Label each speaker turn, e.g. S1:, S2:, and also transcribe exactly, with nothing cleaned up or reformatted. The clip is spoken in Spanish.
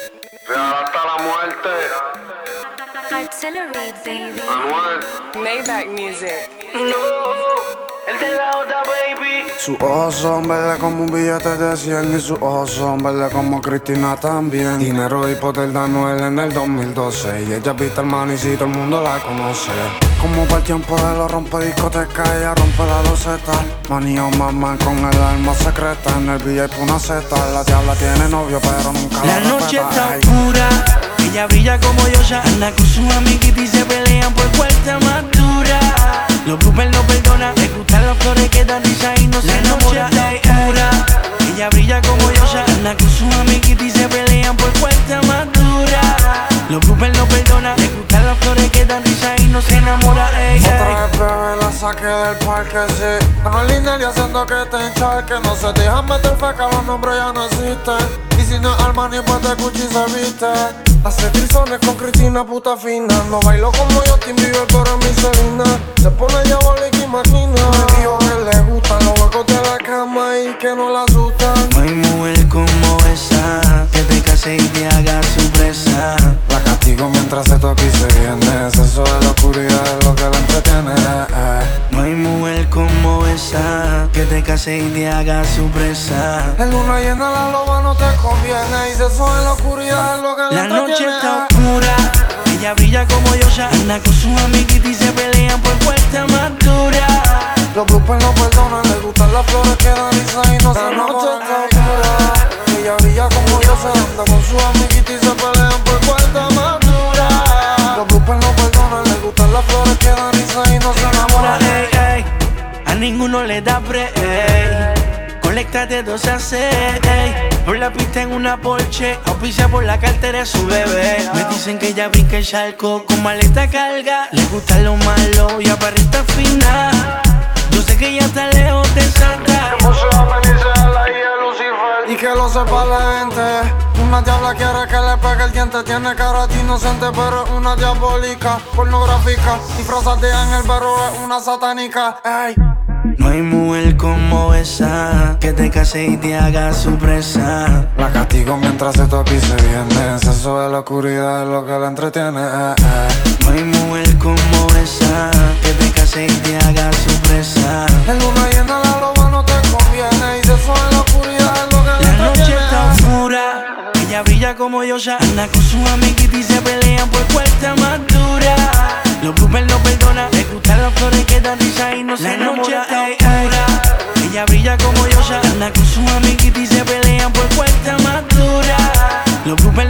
S1: Real hasta la muerte.
S2: Accelerate, baby.
S1: Anuel.
S3: Maybach music.
S1: No, el de la otra, baby.
S4: Sus ojos son verdes como un billete de cien y sus ojos son verdes como Cristina también. Dinero y poder de Anuel en el dos mil doce y ella viste el man y si todo el mundo la conoce. Como para el tiempo de los rompe discotecas, ella rompe la loseta. Manía mamá con el alma secreta, en el V I P una zeta. La diabla tiene novio pero nunca
S5: La
S4: la
S5: noche
S4: respeta.
S5: está
S4: Ay.
S5: oscura, ella brilla como Yosha, anda con sus amiguitos y se pelean por cuarta más dura. Los bloopers no perdonan, le gustan las flores que dan risa y no se enamora. La noche está oscura, ella brilla como Yosha, anda con sus amiguitos y se pelean por cuarta más dura. Los bloopers no perdonan, le gustan las flores que dan risa y no se enamora. Ey,
S4: Otra
S5: ey.
S4: vez bebé la saqué del parque, sí. Anuel y haciendo que te encharque. No se dejan meter feca, los nombres ya no existen. Y si no es Armani, pues de Gucci se viste. Hace trizones con Cristina, puta fina. No bailo como Justin Bieber, pero es mi Selena. Se pone diabólica y maquina. Me dijo que le gustan los huecos de la cama y que no la asustan.
S5: No hay mujer como esa, que te case y te haga su presa.
S4: La castigo mientras se toca y se viene. Eso de la oscuridad es lo que la entretiene. eh.
S5: No hay mujer como esa, que te case y te haga su presa.
S4: En luna llena la loba no te conviene. Y si eso en la oscuridad es lo que la
S5: La
S4: entretiene.
S5: noche está oscura, ella brilla como Yosha, anda con sus amiguitos y se pelean por puerta más dura.
S4: Los bloopers no perdonan, le gustan las flores que dan risa y no se enamoran. La noche está oscura, ella brilla como yo se anda con sus amiguitos y se pelean por cuarta más dura. Los bloopers no perdonan, le gustan las flores que dan risa y no se enamoran.
S5: Ey, ey, a ninguno le da break. Coléctate dos a seis, por la pista en una Porsche, auspicia por la cartera de su bebé. Me dicen que ella brinca el charco, con maleta carga, le gusta lo malo y aparenta fina. Yo sé que ella está lejos de Santa.
S4: Y que lo sepa la gente. Una diabla quiere que le pegue el diente. Tiene cara de inocente pero es una diabólica. Pornográfica, disfrazada de ángel pero es una satánica. Ey.
S5: No hay mujer como esa, que te case y te haga su presa.
S4: La castigo mientras se toca y se viene. Eso de la oscuridad es lo que la entretiene. eh, eh.
S5: No hay mujer como esa, que te case y te haga su presa.
S4: En luna llena la loba no te conviene. Y si eso en la oscuridad es lo que la
S5: La noche
S4: entretiene.
S5: está oscura, ella brilla como Yosha, anda con sus amiguitos y se pelean por puerta más dura. Los bloopers no perdonan, le gustan las flores que dan risa y no se enamora. La noche está oscura, ella brilla como Yosha, anda con sus amiguitos y se pelean por puerta más dura. Los bloopers